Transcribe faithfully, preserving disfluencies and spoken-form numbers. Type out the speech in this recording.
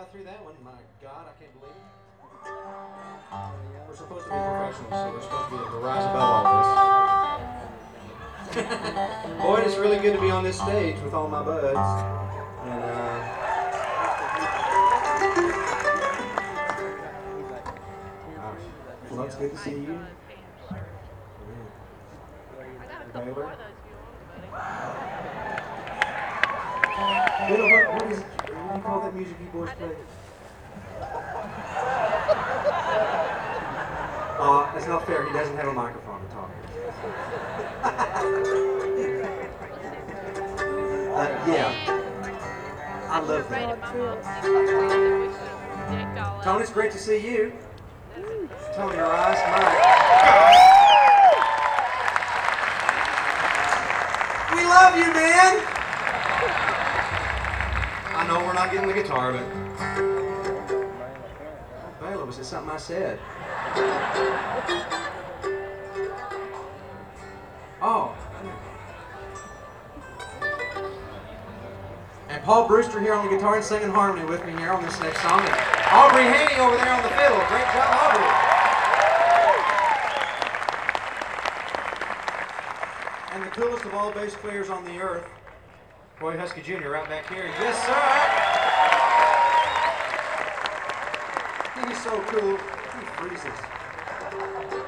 got through that one. My God, I can't believe it. We're supposed to be professionals, so we're supposed to be able to rise above all this. Boy, it's really good to be on this stage with all my buds. And, uh, gosh, well, it's good to see you. Baylor. What, what, what, is, what do you call that music you boys play? Uh, it's not fair. He doesn't have a microphone to talk with. uh, yeah. I love that. Tony, it's great to see you. Tony Rice, Mike. We love you, man. I know we're not getting the guitar, but Baylor, was it something I said? Oh. And Paul Brewster here on the guitar and singing harmony with me here on this next song. And Aubrey Haney over there on the fiddle. Great job, Aubrey. And the coolest of all bass players on the earth, Roy Huskey Junior right back here. Yes, sir. He's so cool. He freezes.